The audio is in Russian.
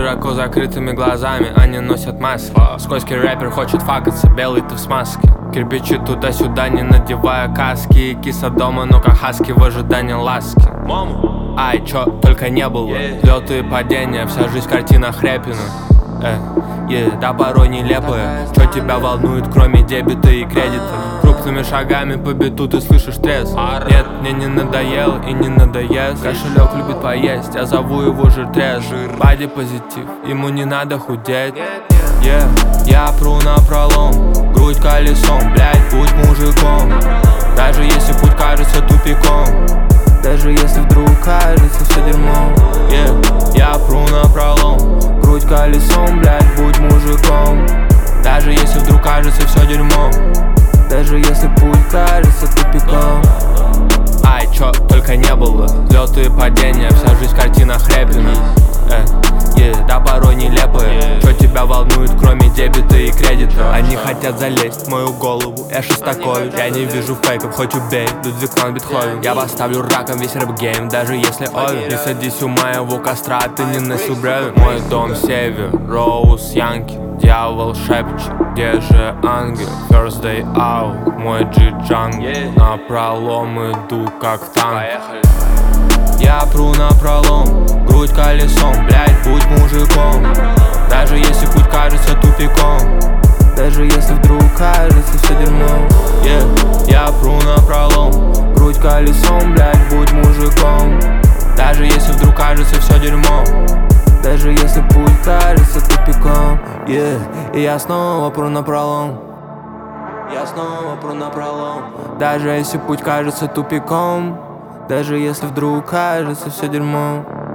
широко закрытыми глазами, они носят маски. Скользкий рэпер хочет факаться, белый ты в смазке. Кирпичи туда-сюда, не надевая каски. Киса дома, но как хаски в ожидании ласки. Ай, чё только не было, взлеты и падения, вся жизнь картина Хряпина. Да порой нелепая. Чё тебя волнует, кроме дебета и кредита? Крупными шагами по биту ты слышишь треск. Нет, мне не надоел и не надоест. Кошелек любит поесть, я зову его жиртрез. Бади позитив, ему не надо худеть. Я пру напролом, грудь колесом, блять, будь мужиком. Даже если путь кажется тупиком, даже если вдруг кажется все дерьмом. Я пру напролом, грудь колесом, блять, будь мужиком. Даже если вдруг кажется все дерьмом, даже если путь кажется тупиком. Ай, чё только не было, взлеты и падения, вся жизнь картина Хряпина. Да порой нелепая. Чё тебя волнует, кроме дебета и кредита? Они хотят залезть в мою голову, я Шостакович. Я не вижу фейков, хоть убей, Людвиг ван Бетховен. Я поставлю раком весь рэп-гейм, даже если овен. Не садись у моего костра, ты не носил бреви. Мой дом север, Роуз, Янки. Дьявол шепчет, где же ангел? First day out, мой джи-джангл. Напролом иду, как танк. Я пру напролом, грудь колесом, блять, будь мужиком. Даже если путь кажется тупиком, даже если вдруг кажется все дерьмом. Я пру напролом, грудь колесом, блять, будь мужиком. Даже если вдруг кажется все дерьмом, даже если путь кажется тупиком. И я снова пру напролом, я снова пру напролом. Даже если путь кажется тупиком, даже если вдруг кажется все дерьмом.